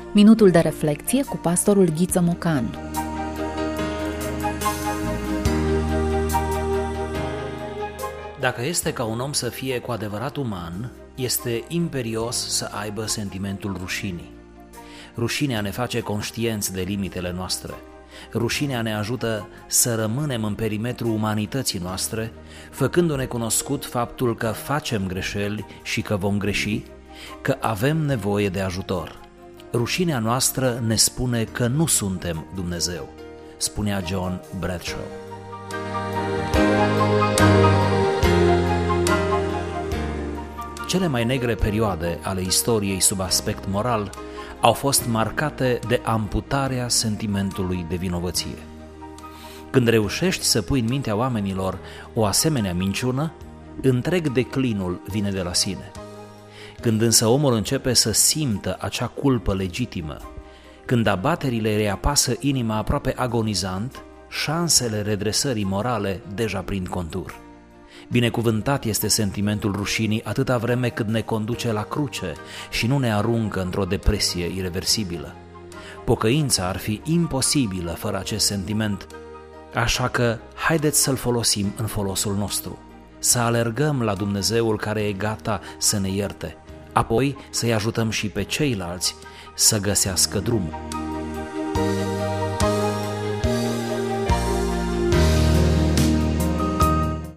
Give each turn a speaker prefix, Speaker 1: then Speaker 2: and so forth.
Speaker 1: Minutul de reflecție cu pastorul Ghiță Mocan.
Speaker 2: Dacă este ca un om să fie cu adevărat uman, este imperios să aibă sentimentul rușinii. Rușinea ne face conștienți de limitele noastre. Rușinea ne ajută să rămânem în perimetrul umanității noastre, făcându-ne cunoscut faptul că facem greșeli și că vom greși, că avem nevoie de ajutor. Rușinea noastră ne spune că nu suntem Dumnezeu, spunea John Bradshaw. Cele mai negre perioade ale istoriei sub aspect moral au fost marcate de amputarea sentimentului de vinovăție. Când reușești să pui în mintea oamenilor o asemenea minciună, întreg declinul vine de la sine. Când însă omul începe să simtă acea culpă legitimă, când abaterile reapasă inima aproape agonizant, șansele redresării morale deja prind contur. Binecuvântat este sentimentul rușinii atâta vreme cât ne conduce la cruce și nu ne aruncă într-o depresie ireversibilă. Pocăința ar fi imposibilă fără acest sentiment, așa că haideți să-l folosim în folosul nostru, să alergăm la Dumnezeul care e gata să ne ierte, apoi să-i ajutăm și pe ceilalți să găsească drumul.